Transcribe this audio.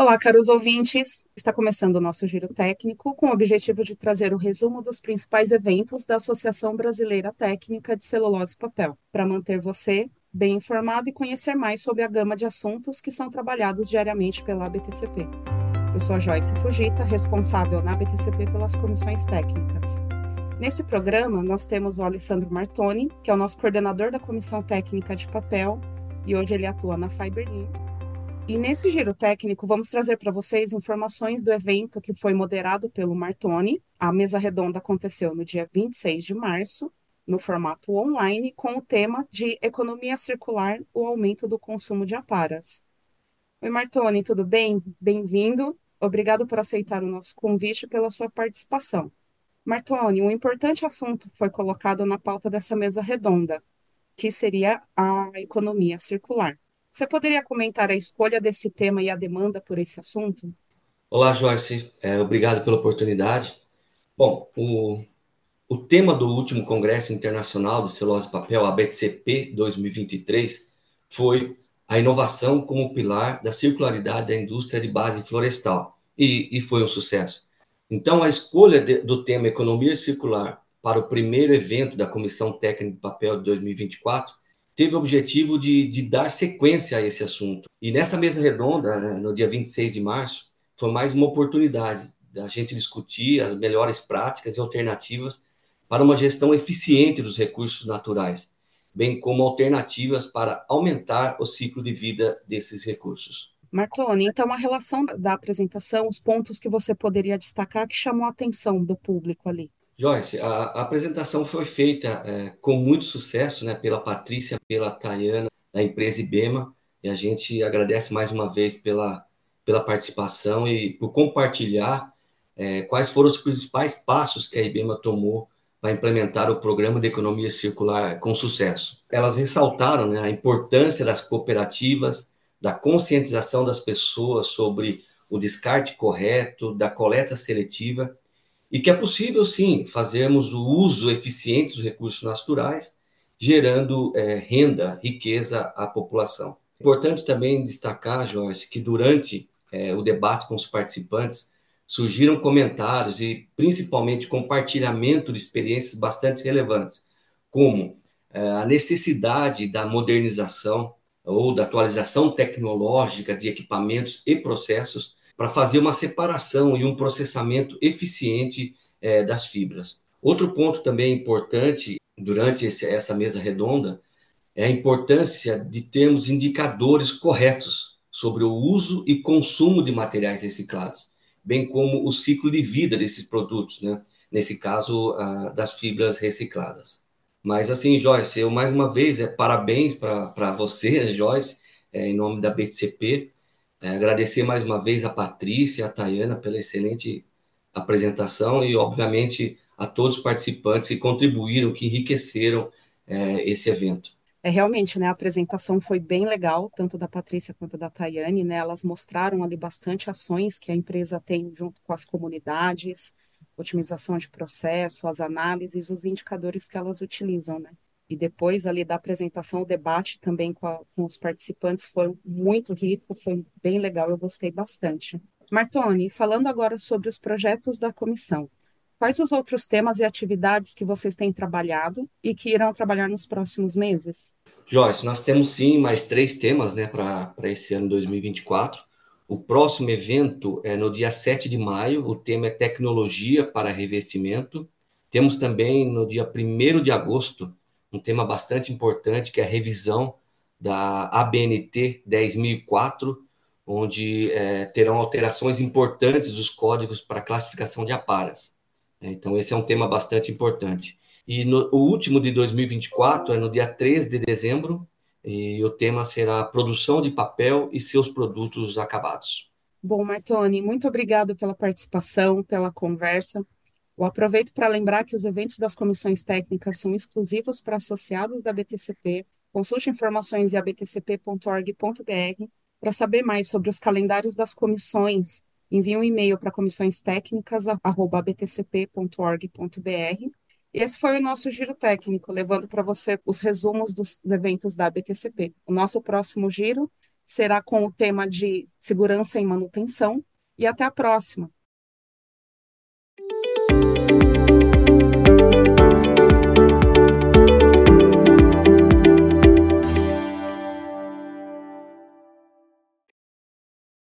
Olá, caros ouvintes. Está começando o nosso giro técnico com o objetivo de trazer o resumo dos principais eventos da Associação Brasileira Técnica de Celulose e Papel, para manter você bem informado e conhecer mais sobre a gama de assuntos que são trabalhados diariamente pela ABTCP. Eu sou a Joyce Fujita, responsável na ABTCP pelas comissões técnicas. Nesse programa, nós temos o Alessandro Martoni, que é o nosso coordenador da Comissão Técnica de Papel, e hoje ele atua na Fiberlin. E nesse giro técnico, vamos trazer para vocês informações do evento que foi moderado pelo Martoni. A mesa redonda aconteceu no dia 26 de março, no formato online, com o tema de Economia Circular, o aumento do consumo de aparas. Oi, Martoni, tudo bem? Bem-vindo. Obrigado por aceitar o nosso convite e pela sua participação. Martoni, um importante assunto foi colocado na pauta dessa mesa redonda, que seria a economia circular. Você poderia comentar a escolha desse tema e a demanda por esse assunto? Olá, Joyce. Obrigado pela oportunidade. Bom, o tema do último Congresso Internacional de Celulose e Papel, a BTCP 2023, foi a inovação como pilar da circularidade da indústria de base florestal. E foi um sucesso. Então, a escolha do tema Economia Circular para o primeiro evento da Comissão Técnica de Papel de 2024 teve o objetivo de dar sequência a esse assunto. E nessa mesa redonda, né, no dia 26 de março, foi mais uma oportunidade da gente discutir as melhores práticas e alternativas para uma gestão eficiente dos recursos naturais, bem como alternativas para aumentar o ciclo de vida desses recursos. Martoni, então a relação da apresentação, os pontos que você poderia destacar que chamou a atenção do público ali. Joyce, a apresentação foi feita com muito sucesso, né, pela Patrícia, pela Tayana, da empresa IBEMA, e a gente agradece mais uma vez pela participação e por compartilhar quais foram os principais passos que a IBEMA tomou para implementar o programa de economia circular com sucesso. Elas ressaltaram, né, a importância das cooperativas, da conscientização das pessoas sobre o descarte correto, da coleta seletiva, e que é possível, sim, fazermos o uso eficiente dos recursos naturais, gerando renda, riqueza à população. Importante também destacar, Joyce, que durante o debate com os participantes, surgiram comentários e principalmente compartilhamento de experiências bastante relevantes, como a necessidade da modernização ou da atualização tecnológica de equipamentos e processos para fazer uma separação e um processamento eficiente das fibras. Outro ponto também importante durante essa mesa redonda é a importância de termos indicadores corretos sobre o uso e consumo de materiais reciclados, bem como o ciclo de vida desses produtos, né? Nesse caso, das fibras recicladas. Mas assim, Joyce, eu mais uma vez, parabéns para você, Joyce, em nome da BTCP, agradecer mais uma vez a Patrícia e a Tayana pela excelente apresentação e, obviamente, a todos os participantes que contribuíram, que enriqueceram esse evento. Realmente, né, a apresentação foi bem legal, tanto da Patrícia quanto da Tayane, né, elas mostraram ali bastante ações que a empresa tem junto com as comunidades, otimização de processo, as análises, os indicadores que elas utilizam, né. E depois ali da apresentação, o debate também com os participantes foi muito rico, foi bem legal, eu gostei bastante. Martoni, falando agora sobre os projetos da comissão, quais os outros temas e atividades que vocês têm trabalhado e que irão trabalhar nos próximos meses? Joyce, nós temos sim mais 3 temas, né, para esse ano 2024. O próximo evento é no dia 7 de maio, o tema é tecnologia para revestimento. Temos também no dia 1º de agosto, um tema bastante importante, que é a revisão da ABNT 10.004, onde terão alterações importantes dos códigos para classificação de aparas. Então, esse é um tema bastante importante. E o último de 2024 é no dia 13 de dezembro, e o tema será produção de papel e seus produtos acabados. Bom, Martoni, muito obrigado pela participação, pela conversa. Eu aproveito para lembrar que os eventos das comissões técnicas são exclusivos para associados da BTCP. Consulte informações em abtcp.org.br para saber mais sobre os calendários das comissões. Envie um e-mail para comissõestécnicas@abtcp.org.br. Esse foi o nosso giro técnico, levando para você os resumos dos eventos da BTCP. O nosso próximo giro será com o tema de segurança e manutenção. E até a próxima!